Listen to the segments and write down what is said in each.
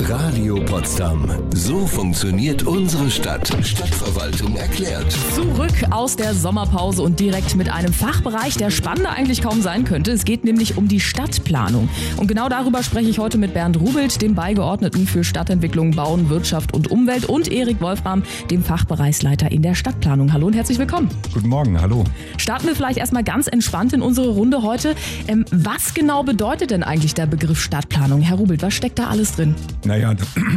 Radio Potsdam. So funktioniert unsere Stadt. Stadtverwaltung erklärt. Zurück aus der Sommerpause und direkt mit einem Fachbereich, der spannender eigentlich kaum sein könnte. Es geht nämlich um die Stadtplanung. Und genau darüber spreche ich heute mit Bernd Rubelt, dem Beigeordneten für Stadtentwicklung, Bauen, Wirtschaft und Umwelt, und Erik Wolfram, dem Fachbereichsleiter in der Stadtplanung. Hallo und herzlich willkommen. Guten Morgen, hallo. Starten wir vielleicht erstmal ganz entspannt in unsere Runde heute. Was genau bedeutet denn eigentlich der Begriff Stadtplanung? Herr Rubelt, was steckt da alles drin? Naja,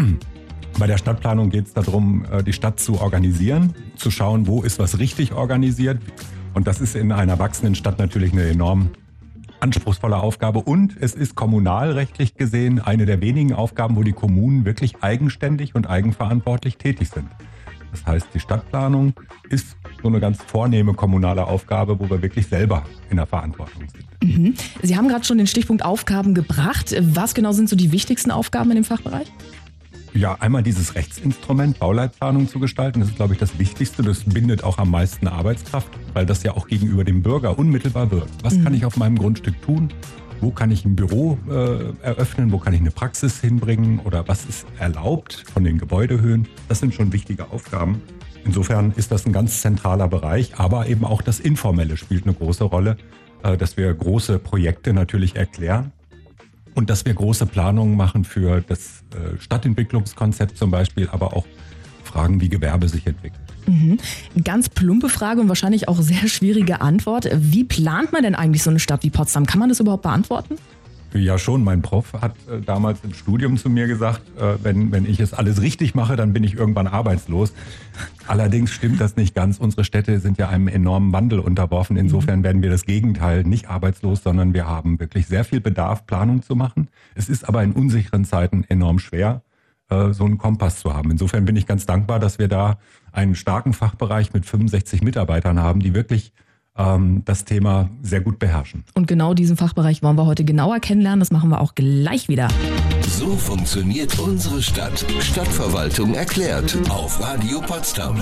bei der Stadtplanung geht es darum, die Stadt zu organisieren, zu schauen, wo ist was richtig organisiert. Und das ist in einer wachsenden Stadt natürlich eine enorm anspruchsvolle Aufgabe. Und es ist kommunalrechtlich gesehen eine der wenigen Aufgaben, wo die Kommunen wirklich eigenständig und eigenverantwortlich tätig sind. Das heißt, die Stadtplanung ist so eine ganz vornehme kommunale Aufgabe, wo wir wirklich selber in der Verantwortung sind. Mhm. Sie haben gerade schon den Stichpunkt Aufgaben gebracht. Was genau sind so die wichtigsten Aufgaben in dem Fachbereich? Ja, einmal dieses Rechtsinstrument, Bauleitplanung zu gestalten, das ist, glaube ich, das Wichtigste. Das bindet auch am meisten Arbeitskraft, weil das ja auch gegenüber dem Bürger unmittelbar wirkt. Was kann ich auf meinem Grundstück tun? Wo kann ich ein Büro eröffnen? Wo kann ich eine Praxis hinbringen? Oder was ist erlaubt von den Gebäudehöhen? Das sind schon wichtige Aufgaben. Insofern ist das ein ganz zentraler Bereich, aber eben auch das Informelle spielt eine große Rolle, dass wir große Projekte natürlich erklären und dass wir große Planungen machen für das Stadtentwicklungskonzept zum Beispiel, aber auch Fragen, wie Gewerbe sich entwickelt. Mhm. Ganz plumpe Frage und wahrscheinlich auch sehr schwierige Antwort. Wie plant man denn eigentlich so eine Stadt wie Potsdam? Kann man das überhaupt beantworten? Ja schon, mein Prof hat damals im Studium zu mir gesagt, wenn ich es alles richtig mache, dann bin ich irgendwann arbeitslos. Allerdings stimmt das nicht ganz. Unsere Städte sind ja einem enormen Wandel unterworfen. Insofern werden wir das Gegenteil, nicht arbeitslos, sondern wir haben wirklich sehr viel Bedarf, Planung zu machen. Es ist aber in unsicheren Zeiten enorm schwer, so einen Kompass zu haben. Insofern bin ich ganz dankbar, dass wir da einen starken Fachbereich mit 65 Mitarbeitern haben, die wirklich das Thema sehr gut beherrschen. Und genau diesen Fachbereich wollen wir heute genauer kennenlernen. Das machen wir auch gleich wieder. So funktioniert unsere Stadt. Stadtverwaltung erklärt. Auf Radio Potsdam.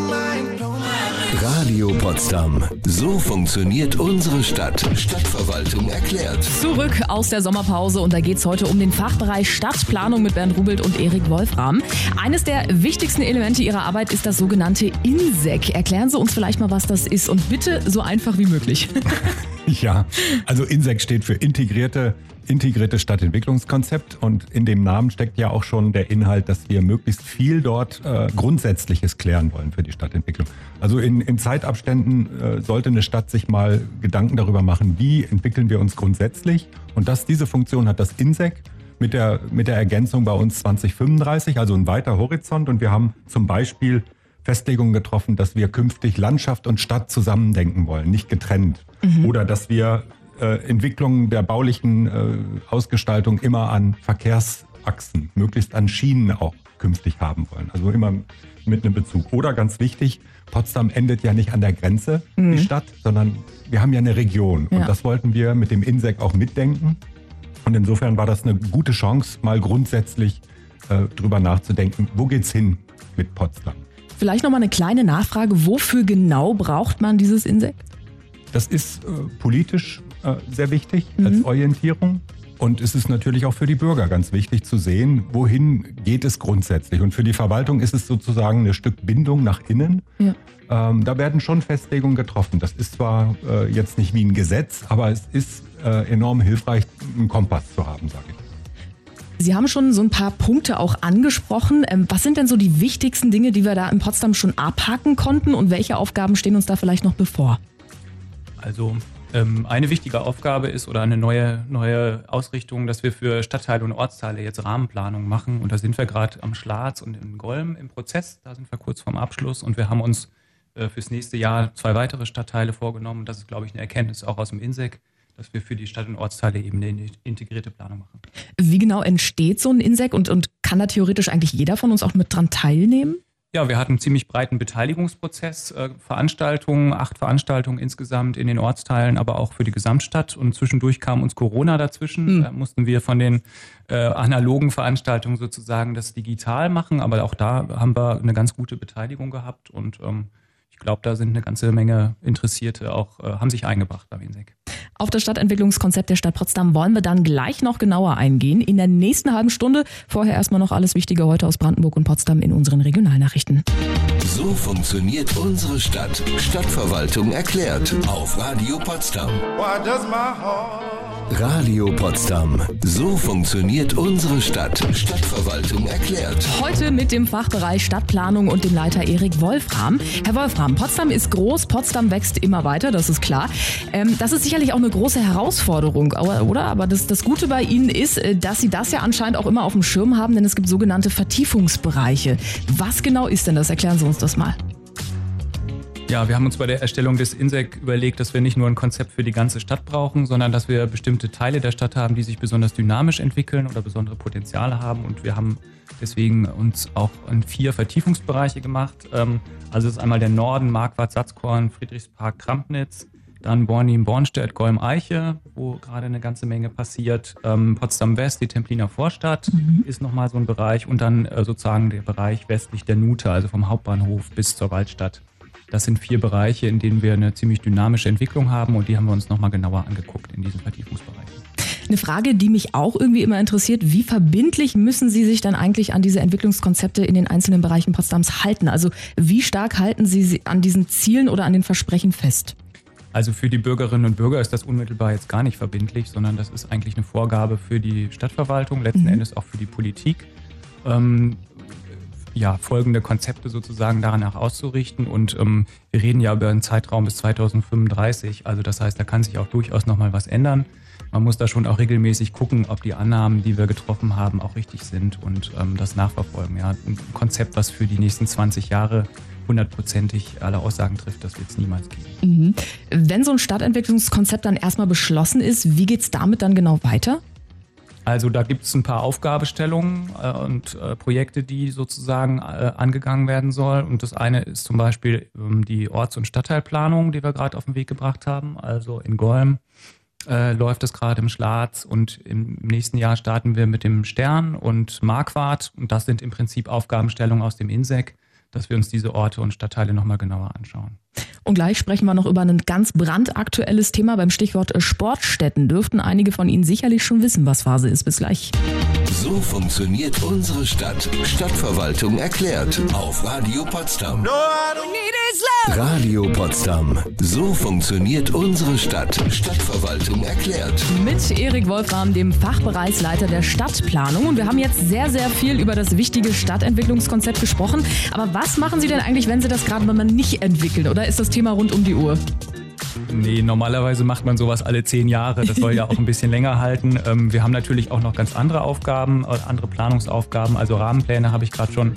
Radio Potsdam. So funktioniert unsere Stadt. Stadtverwaltung erklärt. Zurück aus der Sommerpause und da geht es heute um den Fachbereich Stadtplanung mit Bernd Rubelt und Erik Wolfram. Eines der wichtigsten Elemente Ihrer Arbeit ist das sogenannte InSec. Erklären Sie uns vielleicht mal, was das ist und bitte so einfach wie möglich. Ja, also InSec steht für integrierte Stadtentwicklungskonzept, und in dem Namen steckt ja auch schon der Inhalt, dass wir möglichst viel dort Grundsätzliches klären wollen für die Stadtentwicklung. Also in Zeitabständen sollte eine Stadt sich mal Gedanken darüber machen, wie entwickeln wir uns grundsätzlich, und diese Funktion hat das InSec mit der Ergänzung bei uns 2035, also ein weiter Horizont, und wir haben zum Beispiel Festlegungen getroffen, dass wir künftig Landschaft und Stadt zusammendenken wollen, nicht getrennt. Oder dass wir Entwicklungen der baulichen Ausgestaltung immer an Verkehrsachsen, möglichst an Schienen auch künftig haben wollen. Also immer mit einem Bezug. Oder ganz wichtig, Potsdam endet ja nicht an der Grenze, die Stadt, sondern wir haben ja eine Region. Und das wollten wir mit dem InSec auch mitdenken. Und insofern war das eine gute Chance, mal grundsätzlich drüber nachzudenken, wo geht's hin mit Potsdam? Vielleicht nochmal eine kleine Nachfrage. Wofür genau braucht man dieses InSec? Das ist politisch sehr wichtig als Orientierung. Und es ist natürlich auch für die Bürger ganz wichtig zu sehen, wohin geht es grundsätzlich. Und für die Verwaltung ist es sozusagen ein Stück Bindung nach innen. Ja. Da werden schon Festlegungen getroffen. Das ist zwar jetzt nicht wie ein Gesetz, aber es ist enorm hilfreich, einen Kompass zu haben, sage ich. Sie haben schon so ein paar Punkte auch angesprochen. Was sind denn so die wichtigsten Dinge, die wir da in Potsdam schon abhaken konnten, und welche Aufgaben stehen uns da vielleicht noch bevor? Also eine wichtige Aufgabe ist, oder eine neue Ausrichtung, dass wir für Stadtteile und Ortsteile jetzt Rahmenplanung machen. Und da sind wir gerade am Schlatz und in Golm im Prozess. Da sind wir kurz vorm Abschluss, und wir haben uns fürs nächste Jahr 2 weitere Stadtteile vorgenommen. Das ist, glaube ich, eine Erkenntnis auch aus dem InSec, dass wir für die Stadt- und Ortsteile eben eine integrierte Planung machen. Wie genau entsteht so ein InSec und kann da theoretisch eigentlich jeder von uns auch mit dran teilnehmen? Ja, wir hatten einen ziemlich breiten Beteiligungsprozess, 8 Veranstaltungen insgesamt in den Ortsteilen, aber auch für die Gesamtstadt. Und zwischendurch kam uns Corona dazwischen. Da mussten wir von den analogen Veranstaltungen sozusagen das digital machen. Aber auch da haben wir eine ganz gute Beteiligung gehabt. Und ich glaube, da sind eine ganze Menge Interessierte auch, haben sich eingebracht beim InSec. Auf das Stadtentwicklungskonzept der Stadt Potsdam wollen wir dann gleich noch genauer eingehen. In der nächsten halben Stunde. Vorher erstmal noch alles Wichtige heute aus Brandenburg und Potsdam in unseren Regionalnachrichten. So funktioniert unsere Stadt. Stadtverwaltung erklärt. Auf Radio Potsdam. Radio Potsdam. So funktioniert unsere Stadt. Stadtverwaltung erklärt. Heute mit dem Fachbereich Stadtplanung und dem Leiter Erik Wolfram. Herr Wolfram, Potsdam ist groß, Potsdam wächst immer weiter, das ist klar. Das ist sicherlich auch eine große Herausforderung, oder? Aber das Gute bei Ihnen ist, dass Sie das ja anscheinend auch immer auf dem Schirm haben, denn es gibt sogenannte Vertiefungsbereiche. Was genau ist denn das? Erklären Sie uns das mal. Ja, wir haben uns bei der Erstellung des INSEC überlegt, dass wir nicht nur ein Konzept für die ganze Stadt brauchen, sondern dass wir bestimmte Teile der Stadt haben, die sich besonders dynamisch entwickeln oder besondere Potenziale haben. Und wir haben deswegen uns auch in 4 Vertiefungsbereiche gemacht. Also es ist einmal der Norden, Marquardt, Satzkorn, Friedrichspark, Krampnitz, dann Bornim, Bornstedt, Golm-Eiche, wo gerade eine ganze Menge passiert. Potsdam West, die Templiner Vorstadt ist nochmal so ein Bereich und dann sozusagen der Bereich westlich der Nute, also vom Hauptbahnhof bis zur Waldstadt. Das sind 4 Bereiche, in denen wir eine ziemlich dynamische Entwicklung haben und die haben wir uns nochmal genauer angeguckt in diesen Vertiefungsbereichen. Eine Frage, die mich auch irgendwie immer interessiert, wie verbindlich müssen Sie sich dann eigentlich an diese Entwicklungskonzepte in den einzelnen Bereichen Potsdams halten? Also wie stark halten Sie an diesen Zielen oder an den Versprechen fest? Also für die Bürgerinnen und Bürger ist das unmittelbar jetzt gar nicht verbindlich, sondern das ist eigentlich eine Vorgabe für die Stadtverwaltung, letzten Endes auch für die Politik. Folgende Konzepte sozusagen danach auszurichten. Und wir reden ja über einen Zeitraum bis 2035. Also das heißt, da kann sich auch durchaus nochmal was ändern. Man muss da schon auch regelmäßig gucken, ob die Annahmen, die wir getroffen haben, auch richtig sind und das nachverfolgen. Ja, ein Konzept, was für die nächsten 20 Jahre 100%ig alle Aussagen trifft, das wird es niemals geben. Wenn so ein Stadtentwicklungskonzept dann erstmal beschlossen ist, wie geht es damit dann genau weiter? Also da gibt es ein paar Aufgabenstellungen und Projekte, die sozusagen angegangen werden sollen. Und das eine ist zum Beispiel die Orts- und Stadtteilplanung, die wir gerade auf den Weg gebracht haben. Also in Golm läuft es gerade im Schlatz und im nächsten Jahr starten wir mit dem Stern und Marquardt. Und das sind im Prinzip Aufgabenstellungen aus dem INSEC, dass wir uns diese Orte und Stadtteile nochmal genauer anschauen. Und gleich sprechen wir noch über ein ganz brandaktuelles Thema. Beim Stichwort Sportstätten dürften einige von Ihnen sicherlich schon wissen, was Phase ist. Bis gleich. So funktioniert unsere Stadt. Stadtverwaltung erklärt. Auf Radio Potsdam. Radio Potsdam. So funktioniert unsere Stadt. Stadtverwaltung erklärt. Mit Erik Wolfram, dem Fachbereichsleiter der Stadtplanung. Und wir haben jetzt sehr, sehr viel über das wichtige Stadtentwicklungskonzept gesprochen. Aber was machen Sie denn eigentlich, wenn Sie das gerade mal nicht entwickeln? Oder ist das Thema rund um die Uhr? Nee, normalerweise macht man sowas alle 10 Jahre. Das soll ja auch ein bisschen länger halten. Wir haben natürlich auch noch ganz andere Aufgaben, andere Planungsaufgaben. Also Rahmenpläne habe ich schon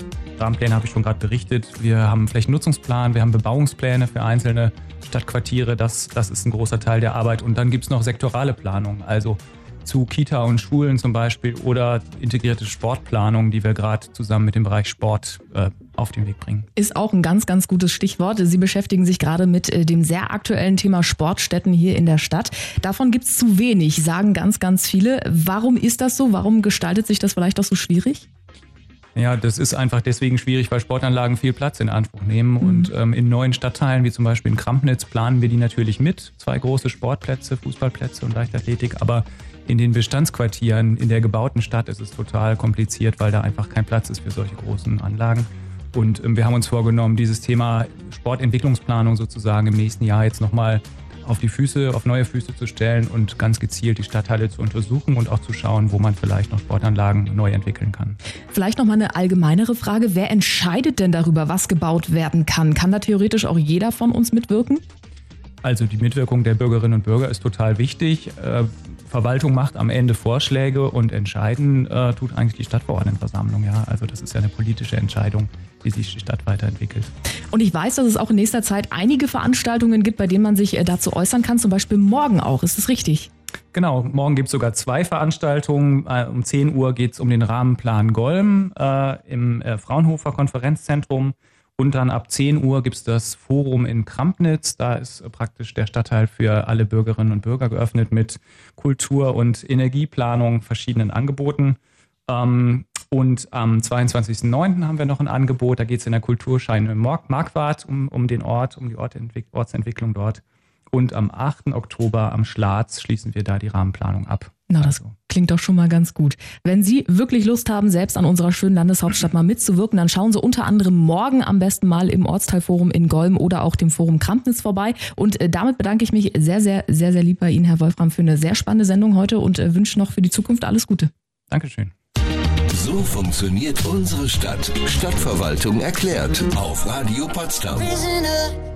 gerade berichtet. Wir haben Flächennutzungsplan, wir haben Bebauungspläne für einzelne Stadtquartiere. Das ist ein großer Teil der Arbeit. Und dann gibt es noch sektorale Planung, also zu Kita und Schulen zum Beispiel oder integrierte Sportplanung, die wir gerade zusammen mit dem Bereich Sport auf den Weg bringen. Ist auch ein ganz, ganz gutes Stichwort. Sie beschäftigen sich gerade mit dem sehr aktuellen Thema Sportstätten hier in der Stadt. Davon gibt es zu wenig, sagen ganz, ganz viele. Warum ist das so? Warum gestaltet sich das vielleicht auch so schwierig? Ja, das ist einfach deswegen schwierig, weil Sportanlagen viel Platz in Anspruch nehmen. Und in neuen Stadtteilen, wie zum Beispiel in Krampnitz, planen wir die natürlich mit. 2 große Sportplätze, Fußballplätze und Leichtathletik. Aber in den Bestandsquartieren, in der gebauten Stadt ist es total kompliziert, weil da einfach kein Platz ist für solche großen Anlagen. Und wir haben uns vorgenommen, dieses Thema Sportentwicklungsplanung sozusagen im nächsten Jahr jetzt nochmal auf neue Füße zu stellen und ganz gezielt die Stadtteile zu untersuchen und auch zu schauen, wo man vielleicht noch Sportanlagen neu entwickeln kann. Vielleicht nochmal eine allgemeinere Frage. Wer entscheidet denn darüber, was gebaut werden kann? Kann da theoretisch auch jeder von uns mitwirken? Also die Mitwirkung der Bürgerinnen und Bürger ist total wichtig. Verwaltung macht am Ende Vorschläge und entscheiden tut eigentlich die Stadtverordnetenversammlung. Ja? Also das ist ja eine politische Entscheidung, wie sich die Stadt weiterentwickelt. Und ich weiß, dass es auch in nächster Zeit einige Veranstaltungen gibt, bei denen man sich dazu äußern kann, zum Beispiel morgen auch. Ist das richtig? Genau, morgen gibt es sogar 2 Veranstaltungen. Um 10 Uhr geht es um den Rahmenplan Golm im Fraunhofer Konferenzzentrum. Und dann ab 10 Uhr gibt es das Forum in Krampnitz. Da ist praktisch der Stadtteil für alle Bürgerinnen und Bürger geöffnet mit Kultur- und Energieplanung, verschiedenen Angeboten. Und am 22.09. haben wir noch ein Angebot. Da geht es in der Kulturscheine Marquardt um den Ort, um die Ortsentwicklung dort. Und am 8. Oktober am Schlatz schließen wir da die Rahmenplanung ab. Na, das klingt doch schon mal ganz gut. Wenn Sie wirklich Lust haben, selbst an unserer schönen Landeshauptstadt mal mitzuwirken, dann schauen Sie unter anderem morgen am besten mal im Ortsteilforum in Golm oder auch dem Forum Krampnitz vorbei. Und damit bedanke ich mich sehr, sehr, sehr, sehr lieb bei Ihnen, Herr Wolfram, für eine sehr spannende Sendung heute und wünsche noch für die Zukunft alles Gute. Dankeschön. So funktioniert unsere Stadt. Stadtverwaltung erklärt auf Radio Potsdam.